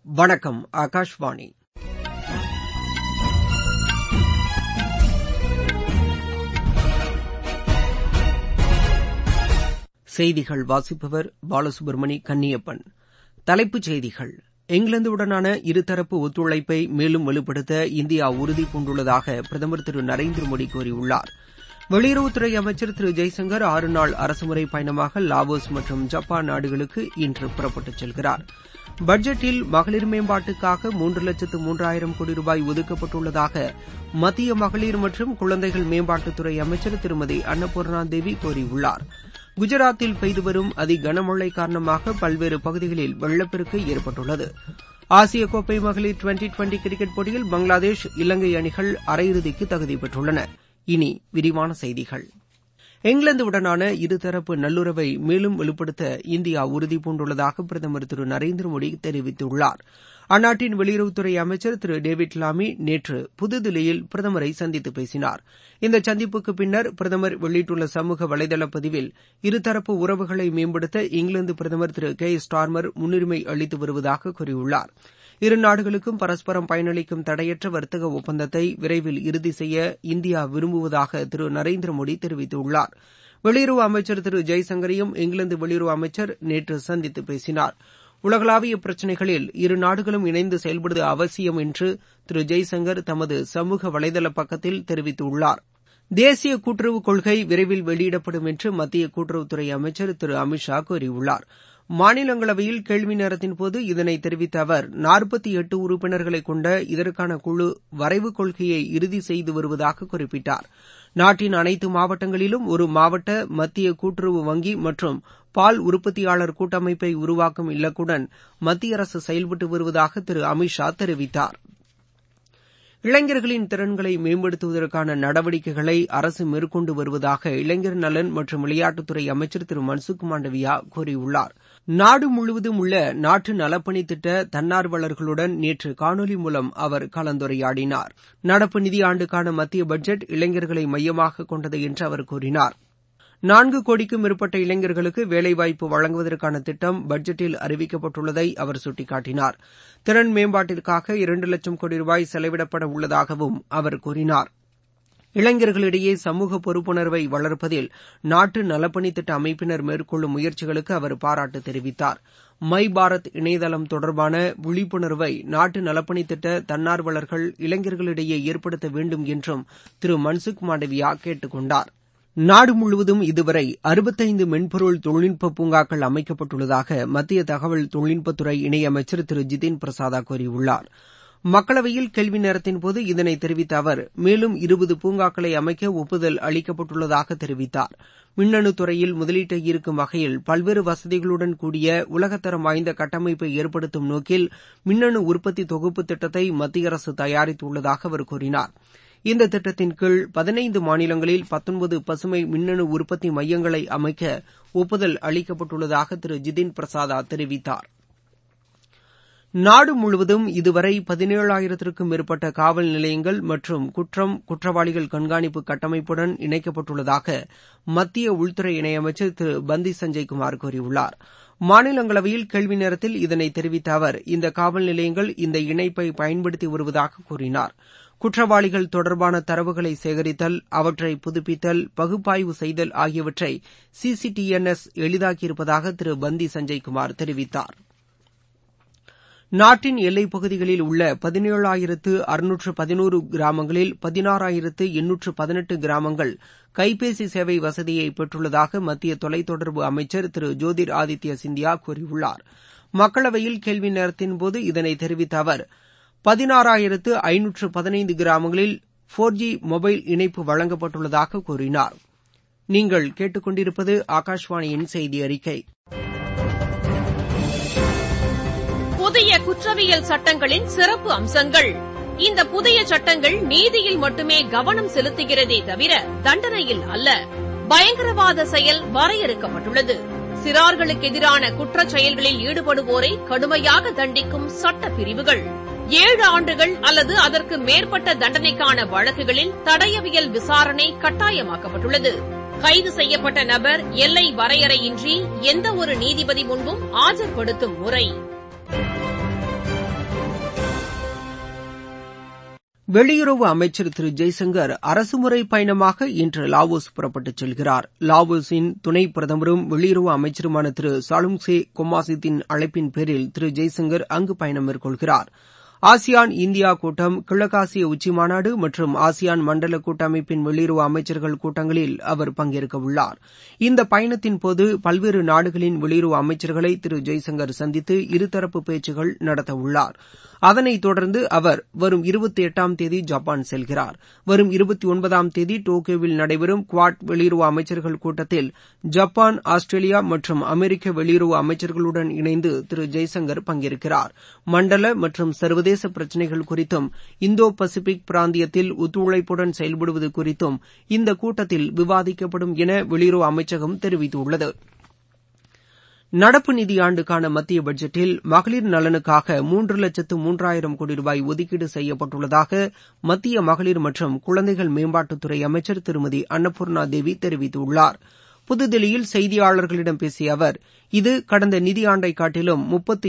வணக்கம். ஆகாஷ்வாணி. செய்திகள் வாசிப்பவர் பாலசுப்ரமணி கன்னியப்பன். தலைப்புச் செய்திகள். இங்கிலாந்துடனான இருதரப்பு ஒத்துழைப்பை மேலும் வலுப்படுத்த இந்தியா உறுதிபூண்டுள்ளதாக பிரதமர் திரு நரேந்திர மோடி கூறியுள்ளார். வெளியுறவுத்துறை அமைச்சர் திரு ஜெய்சங்கர் 6 நாள் அரசுமுறை பயணமாக லாவோஸ் மற்றும் ஜப்பான் நாடுகளுக்கு இன்று புறப்பட்டுச் செல்கிறார். பட்ஜெட்டில் மகளிர் மேம்பாட்டுக்காக 3,03,000 கோடி ரூபாய் ஒதுக்கப்பட்டுள்ளதாக மத்திய மகளிர் மற்றும் குழந்தைகள் மேம்பாட்டுத்துறை அமைச்சர் திருமதி அன்னபூர்ணா தேவி கூறியுள்ளார். குஜராத்தில் பெய்து வரும் அதி கனமழை காரணமாக பல்வேறு பகுதிகளில் வெள்ளப்பெருக்கு ஏற்பட்டுள்ளது. ஆசிய கோப்பை மகளிர் டுவெண்டி கிரிக்கெட் போட்டியில் பங்களாதேஷ், இலங்கை அணிகள் அரையிறுதிக்கு தகுதி பெற்றுள்ளன. இனி விரிவான செய்திகள். இங்கிலாந்துடனான இருதரப்பு நல்லுறவை மேலும் வலுப்படுத்த இந்தியா உறுதிபூண்டுள்ளதாக பிரதமர் திரு நரேந்திர மோடி தெரிவித்துள்ளார். அந்நாட்டின் வெளியுறவுத்துறை அமைச்சர் திரு டேவிட் லாமி நேற்று புதுதில்லியில் பிரதமரை சந்தித்து பேசினார். இந்த சந்திப்புக்கு பின்னர் பிரதமர் வெளியிட்டுள்ள சமூக வலைதள பதிவில் இருதரப்பு உறவுகளை மேம்படுத்த இங்கிலாந்து பிரதமர் திரு கே ஸ்டார்மர் முன்னுரிமை அளித்து வருவதாக கூறியுள்ளார். இரு நாடுகளுக்கும் பரஸ்பரம் பயனளிக்கும் தடையற்ற வர்த்தக ஒப்பந்தத்தை விரைவில் இறுதி செய்ய இந்தியா விரும்புவதாக திரு நரேந்திர மோடி தெரிவித்துள்ளார். வெளியுறவு அமைச்சர் திரு ஜெய்சங்கரையும் இங்கிலாந்து வெளியுறவு அமைச்சர் நேற்று சந்தித்து பேசினார். உலகளாவிய பிரச்சினைகளில் இரு நாடுகளும் இணைந்து செயல்படுவது அவசியம் என்று திரு ஜெய்சங்கர் தமது சமூக வலைதள பக்கத்தில் தெரிவித்துள்ளார். தேசிய கூட்டுறவு கொள்கை விரைவில் வெளியிடப்படும் என்று மத்திய கூட்டுறவுத்துறை அமைச்சர் திரு அமித் ஷா கூறியுள்ளார். மாநிலங்களவையில் கேள்வி நேரத்தின்போது இதனை தெரிவித்த அவர் 48 உறுப்பினர்களை கொண்ட இதற்கான குழு வரைவு கொள்கையை இறுதி செய்து வருவதாக குறிப்பிட்டார். நாட்டின் அனைத்து மாவட்டங்களிலும் ஒரு மாவட்ட மத்திய கூட்டுறவு வங்கி மற்றும் பால் உற்பத்தியாளர் கூட்டமைப்பை உருவாக்கும் இலக்குடன் மத்திய அரசு செயல்பட்டு வருவதாக திரு அமித் ஷா தெரிவித்தார். இளைஞர்களின் திறன்களை மேம்படுத்துவதற்கான நடவடிக்கைகளை அரசு மேற்கொண்டு வருவதாக இளைஞர் நலன் மற்றும் விளையாட்டுத்துறை அமைச்சர் திரு மன்சுக் மாண்டவியா கூறியுள்ளார். நாடு முழுவதும் உள்ள நாட்டு நலப்பணி திட்ட தன்னார்வலர்களுடன் நேற்று காணொலி மூலம் அவர் கலந்துரையாடினார். நடப்பு நிதியாண்டுக்கான மத்திய பட்ஜெட் இளைஞர்களை மையமாக கொண்டது என்று அவர் கூறினார். 4 கோடிக்கும் மேற்பட்ட இளைஞர்களுக்கு வேலைவாய்ப்பு வழங்குவதற்கான திட்டம் பட்ஜெட்டில் அறிவிக்கப்பட்டுள்ளதை அவர் சுட்டிக்காட்டினார். திறன் மேம்பாட்டிற்காக 2 லட்சம் கோடி ரூபாய் செலவிடப்பட உள்ளதாகவும் அவர் கூறினார். இளைஞர்களிடையே சமூக பொறுப்புணர்வை வளர்ப்பதில் நாட்டு நலப்பணி திட்ட அமைப்பினர் மேற்கொள்ளும் முயற்சிகளுக்கு அவர் பாராட்டு தெரிவித்தார். மை பாரத் இணையதளம் தொடர்பான விழிப்புணர்வை நாட்டு நலப்பணி திட்ட தன்னார்வலர்கள் இளைஞர்களிடையே ஏற்படுத்த வேண்டும் என்றும் திரு மன்சுக் மாண்டவியா கேட்டுக் கொண்டார். நாடு முழுவதும் இதுவரை 65 மென்பொருள் தொழில்நுட்ப பூங்காக்கள் அமைக்கப்பட்டுள்ளதாக மத்திய தகவல் தொழில்நுட்பத்துறை இணையமைச்சர் திரு ஜிதின் பிரசாதா கூறியுள்ளார். மக்களவையில் கேள்வி நேரத்தின்போது இதனை தெரிவித்த அவர் மேலும் 20 பூங்காக்களை அமைக்க ஒப்புதல் அளிக்கப்பட்டுள்ளதாக தெரிவித்தார். மின்னணு துறையில் முதலீட்டை ஈர்க்கும் வகையில் பல்வேறு வசதிகளுடன் கூடிய உலகத்தரம் வாய்ந்த கட்டமைப்பை ஏற்படுத்தும் நோக்கில் மின்னணு உற்பத்தி தொகுப்பு திட்டத்தை மத்திய அரசு தயாரித்துள்ளதாக அவர் கூறினார். இந்த திட்டத்தின் கீழ் 15 மாநிலங்களில் 19 பசுமை மின்னணு உற்பத்தி மையங்களை அமைக்க ஒப்புதல் அளிக்கப்பட்டுள்ளதாக திரு ஜிதின் பிரசாதா தெரிவித்தார். நாடு முழுவதும் இதுவரை 17,000க்கும் மேற்பட்ட காவல் நிலையங்கள் மற்றும் குற்றவாளிகள் கண்காணிப்பு கட்டமைப்புடன் இணைக்கப்பட்டுள்ளதாக மத்திய உள்துறை இணையமைச்சர் திரு பந்தி சஞ்சய் குமார் கூறியுள்ளார். மாநிலங்களவையில் கேள்வி நேரத்தில் இதனை தெரிவித்த அவர் இந்த காவல் நிலையங்கள் இந்த இணைப்பை பயன்படுத்தி வருவதாக கூறினார். குற்றவாளிகள் தொடர்பான தரவுகளை சேகரித்தல், அவற்றை புதுப்பித்தல், பகுப்பாய்வு செய்தல் ஆகியவற்றை CCTNS எளிதாக்கியிருப்பதாக திரு பந்தி சஞ்சய் குமார் தெரிவித்தார். நாட்டின் எல்லைப் பகுதிகளில் உள்ள 17,611 கிராமங்களில் 16,818 கிராமங்கள் கைபேசி சேவை வசதியை பெற்றுள்ளதாக மத்திய தொலைத்தொடர்பு அமைச்சர் திரு ஜோதிர் ஆதித்ய சிந்தியா கூறியுள்ளார். மக்களவையில் கேள்வி நேரத்தின்போது இதனை தெரிவித்த அவர் 16,515 கிராமங்களில் 4G மொபைல் இணைப்பு வழங்கப்பட்டுள்ளதாக கூறினார். நீங்கள் கேட்டுக்கொண்டிருப்பது ஆகாஷ்வாணியின் செய்தி அறிக்கை. புதிய குற்றவியல் சட்டங்களின் சிறப்பு அம்சங்கள். இந்த புதிய சட்டங்கள் நீதியில் மட்டுமே கவனம் செலுத்துகிறதே தவிர தண்டனையில் அல்ல. பயங்கரவாத செயல் வரையறுக்கப்பட்டுள்ளது. சிறார்களுக்கு எதிரான குற்றச் செயல்களில் ஈடுபடுவோரை கடுமையாக தண்டிக்கும் சட்ட பிரிவுகள். 7 ஆண்டுகள் அல்லது அதற்கு மேற்பட்ட தண்டனைக்கான வழக்குகளில் தடயவியல் விசாரணை கட்டாயமாக்கப்பட்டுள்ளது. கைது செய்யப்பட்ட நபர் எல்லை வரையறையின்றி எந்தவொரு நீதிபதி முன்பும் ஆஜர்படுத்தும் முறை. வெளியுறவு அமைச்சர் திரு ஜெய்சங்கர் அரசுமுறை பயணமாக இன்று லாவோஸ் புறப்பட்டுச் செல்கிறார். லாவோஸின் துணை பிரதமரும் வெளியுறவு அமைச்சருமான திரு சாலும்சே கொமாசித்தின் அழைப்பின் பேரில் திரு ஜெய்சங்கர் அங்கு பயணம் மேற்கொள்கிறார். ஆசியான் இந்தியா கூட்டம், கிழக்காசிய உச்சிமாநாடு மற்றும் ஆசியான் மண்டல கூட்டமைப்பின் வெளியுறவு அமைச்சர்கள் கூட்டங்களில் அவர் பங்கேற்கவுள்ளார். இந்த பயணத்தின்போது பல்வேறு நாடுகளின் வெளியுறவு அமைச்சர்களை திரு ஜெய்சங்கர் சந்தித்து இருதரப்பு பேச்சுகள் நடத்தவுள்ளார். அதனைத் தொடர்ந்து அவர் வரும் 28ஆம் தேதி ஜப்பான் செல்கிறார். வரும் 29ஆம் தேதி டோக்கியோவில் நடைபெறும் குவாட் வெளியுறவு அமைச்சர்கள் கூட்டத்தில் ஜப்பான், ஆஸ்திரேலியா மற்றும் அமெரிக்க வெளியுறவு அமைச்சர்களுடன் இணைந்து திரு ஜெய்சங்கர் பங்கேற்கிறார். மண்டல மற்றும் சர்வதேச பிரச்சினைகள் குறித்தும் இந்தோ பசிபிக் பிராந்தியத்தில் ஒத்துழைப்புடன் செயல்படுவது குறித்தும் இந்த கூட்டத்தில் விவாதிக்கப்படும் என வெளியுறவு அமைச்சகம் தெரிவித்துள்ளது. நடப்பு நிதியாண்டுக்கான மத்திய பட்ஜெட்டில் மகளிர் நலனுக்காக 3,03,000 கோடி ரூபாய் ஒதுக்கீடு செய்யப்பட்டுள்ளதாக மத்திய மகளிர் மற்றும் குழந்தைகள் மேம்பாட்டுத்துறை அமைச்சர் திருமதி அன்னபூர்ணா தேவி தெரிவித்துள்ளார். புதுதில்லியில் செய்தியாளர்களிடம் பேசிய அவர், இது கடந்த நிதியாண்டை காட்டிலும்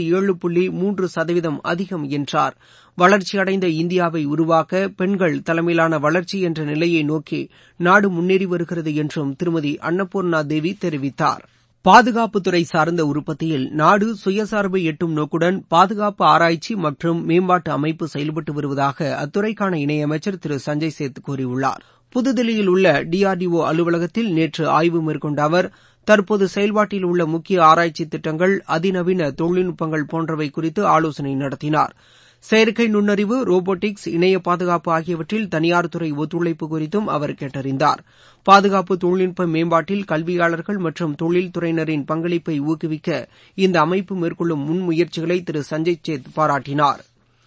37.3% அதிகம் என்றார். வளர்ச்சியடைந்த இந்தியாவை உருவாக்க பெண்கள் தலைமையிலான வளர்ச்சி என்ற நிலையை நோக்கி நாடு முன்னேறி வருகிறது என்றும் திருமதி அன்னபூர்ணா தேவி தெரிவித்தார். பாதுகாப்புத்துறை சார்ந்த உற்பத்தியில் நாடு சுயசார்பை எட்டும் நோக்குடன் பாதுகாப்பு ஆராய்ச்சி மற்றும் மேம்பாட்டு அமைப்பு செயல்பட்டு வருவதாக அத்துறைக்கான இணையமைச்சர் திரு சஞ்சய் சேத் கூறியுள்ளார். புதுதில்லியில் உள்ள DRDO அலுவலகத்தில் நேற்று ஆய்வு மேற்கொண்ட அவர், தற்போது செயல்பாட்டில் உள்ள முக்கிய ஆராய்ச்சி திட்டங்கள், அதிநவீன தொழில்நுட்பங்கள் போன்றவை குறித்து ஆலோசனை நடத்தினார். செயற்கை நுண்ணறிவு, ரோபோட்டிக்ஸ், இணைய பாதுகாப்பு ஆகியவற்றில் தனியார் துறை ஒத்துழைப்பு குறித்தும் அவர் கேட்டறிந்தார். பாதுகாப்பு தொழில்நுட்ப மேம்பாட்டில் கல்வியாளர்கள் மற்றும் தொழில்துறையினரின் பங்களிப்பை ஊக்குவிக்க இந்த அமைப்பு மேற்கொள்ளும் முன்முயற்சிகளை திரு சஞ்சய் சேத் பாராட்டினார்.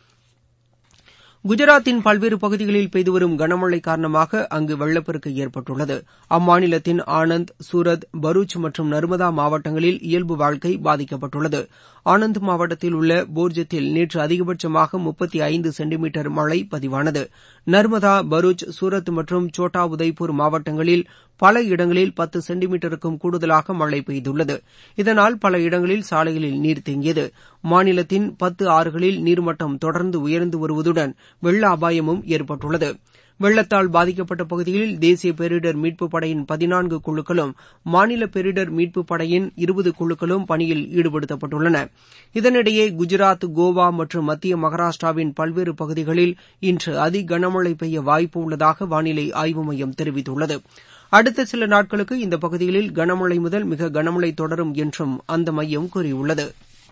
குஜராத்தின் பல்வேறு பகுதிகளில் பெய்து வரும் கனமழை காரணமாக அங்கு வெள்ளப்பெருக்கு ஏற்பட்டுள்ளது. அம்மாநிலத்தின் ஆனந்த், சூரத், பரூச் மற்றும் நர்மதா மாவட்டங்களில் இயல்பு வாழ்க்கை பாதிக்கப்பட்டுள்ளது. ஆனந்த் மாவட்டத்தில் உள்ள போர்ஜத்தில் நேற்று அதிகபட்சமாக 35 சென்டிமீட்டர் மழை பதிவானது. நர்மதா, பரூச், சூரத் மற்றும் சோட்டா உதய்பூர் மாவட்டங்களில் பல இடங்களில் 10 சென்டிமீட்டருக்கும் கூடுதலாக மழை பெய்துள்ளது. இதனால் பல இடங்களில் சாலைகளில் நீர் தேங்கியது. மாநிலத்தின் 10 ஆறுகளில் நீர்மட்டம் தொடர்ந்து உயர்ந்து வருவதுடன் வெள்ள அபாயமும் ஏற்பட்டுள்ளது. வெள்ளத்தால் பாதிக்கப்பட்ட பகுதிகளில் தேசிய பேரிடர் மீட்புப் படையின் 14 குழுக்களும் மாநில பேரிடர் மீட்புப் படையின் 20 குழுக்களும் பணியில் ஈடுபடுத்தப்பட்டுள்ளன. இதனிடையே குஜராத், கோவா மற்றும் மத்திய மகாராஷ்டிராவின் பல்வேறு பகுதிகளில் இன்று அதி கனமழை பெய்ய வாய்ப்பு உள்ளதாக வானிலை ஆய்வு மையம் தெரிவித்துள்ளது. அடுத்த சில நாட்களுக்கு இந்த பகுதிகளில் கனமழை முதல் மிக கனமழை தொடரும் என்றும் அந்த மையம் கூறியுள்ளது.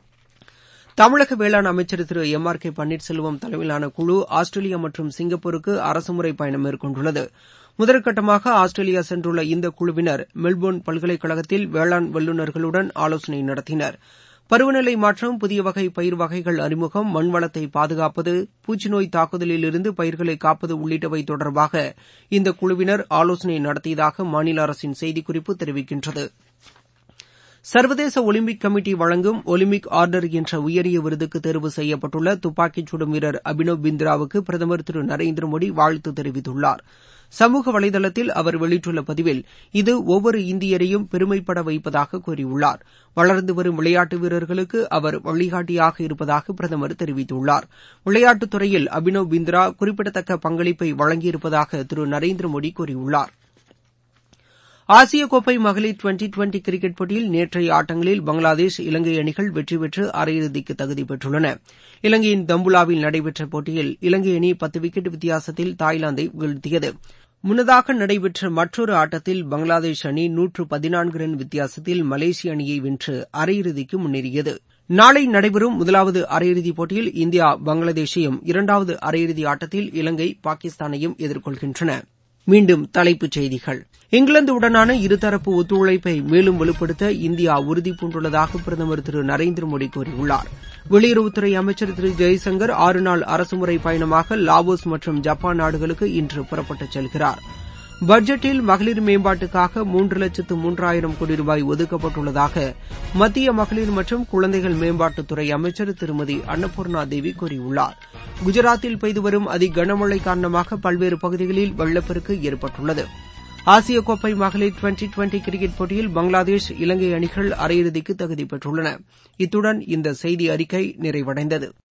தமிழக வேளாண் அமைச்சர் திரு MRK பன்னீர்செல்வம் தலைமையிலான குழு ஆஸ்திரேலியா மற்றும் சிங்கப்பூருக்கு அரசுமுறை பயணம் மேற்கொண்டுள்ளது. முதற்கட்டமாக ஆஸ்திரேலியா சென்றுள்ள இந்த குழுவினர் மெல்போர்ன் பல்கலைக்கழகத்தில் வேளாண் வல்லுநர்களுடன் ஆலோசனை நடத்தினர். பருவநிலை மாற்றம், புதிய வகை பயிர் வகைகள் அறிமுகம், மண்வளத்தை பாதுகாப்பது, பூச்சிநோய் தாக்குதலிலிருந்து பயிர்களை காப்பது உள்ளிட்டவை தொடர்பாக இந்த குழுவினர் ஆலோசனை நடத்தியதாக மாநில அரசின் செய்திக்குறிப்பு தெரிவிக்கின்றது. சர்வதேச ஒலிம்பிக் கமிட்டி வழங்கும் ஒலிம்பிக் ஆர்டர் என்ற உயரிய விருதுக்கு தேர்வு செய்யப்பட்டுள்ள துப்பாக்கிச் சுடும் வீரர் அபினவ் பிந்த்ராவுக்கு பிரதமர் திரு நரேந்திர மோடி வாழ்த்து தெரிவித்துள்ளார். சமூக வலைதளத்தில் அவர் வெளியிட்டுள்ள பதிவில், இது ஒவ்வொரு இந்தியரையும் பெருமைப்பட வைப்பதாக கூறியுள்ளார். வளர்ந்து வரும் விளையாட்டு வீரர்களுக்கு அவர் வழிகாட்டியாக இருப்பதாக பிரதமர் தெரிவித்துள்ளார். விளையாட்டுத் துறையில் அபினவ் பிந்த்ரா குறிப்பிடத்தக்க பங்களிப்பை வழங்கியிருப்பதாக திரு நரேந்திர மோடி கூறியுள்ளார். ஆசிய கோப்பை மகளிர் டுவெண்டி கிரிக்கெட் போட்டியில் நேற்றைய ஆட்டங்களில் பங்களாதேஷ், இலங்கை அணிகள் வெற்றி பெற்று அரையிறுதிக்கு தகுதி பெற்றுள்ளன. இலங்கையின் தம்புலாவில் நடைபெற்ற போட்டியில் இலங்கை அணி 10 விக்கெட் வித்தியாசத்தில் தாய்லாந்தை வீழ்த்தியது. முன்னதாக நடைபெற்ற மற்றொரு ஆட்டத்தில் பங்களாதேஷ் அணி 114 ரன் வித்தியாசத்தில் மலேசிய அணியை வென்று அரையிறுதிக்கு முன்னேறியது. நாளை நடைபெறும் முதலாவது அரையிறுதிப் போட்டியில் இந்தியா பங்களாதேஷையும், இரண்டாவது அரையிறுதி ஆட்டத்தில் இலங்கை பாகிஸ்தானையும் எதிர்கொள்கின்றன. மீண்டும் தலைப்புச் செய்திகள். இங்கிலாந்துடனான இருதரப்பு ஒத்துழைப்பை மேலும் வலுப்படுத்த இந்தியா உறுதிபூண்டுள்ளதாக பிரதமர் திரு நரேந்திர மோடி கூறியுள்ளார். வெளியுறவுத்துறை அமைச்சர் திரு ஜெய்சங்கர் 6 நாள் அரசுமுறை பயணமாக லாவோஸ் மற்றும் ஜப்பான் நாடுகளுக்கு இன்று புறப்பட்டுச் செல்கிறார். பட்ஜெட்டில் மகளிர் மேம்பாட்டுக்காக 3,03,000 கோடி ரூபாய் ஒதுக்கப்பட்டுள்ளதாக மத்திய மகளிர் மற்றும் குழந்தைகள் மேம்பாட்டுத்துறை அமைச்சர் திருமதி அன்னபூர்ணா தேவி கூறியுள்ளார். குஜராத்தில் பெய்து வரும் அதி கனமழை காரணமாக பல்வேறு பகுதிகளில் வெள்ளப்பெருக்கு ஏற்பட்டுள்ளது. ஆசிய கோப்பை மகளிர் டுவெண்டி கிரிக்கெட் போட்டியில் பங்களாதேஷ், இலங்கை அணிகள் அரையிறுதிக்கு தகுதி பெற்றுள்ளன. இத்துடன் இந்த செய்தி அறிக்கை நிறைவடைந்தது.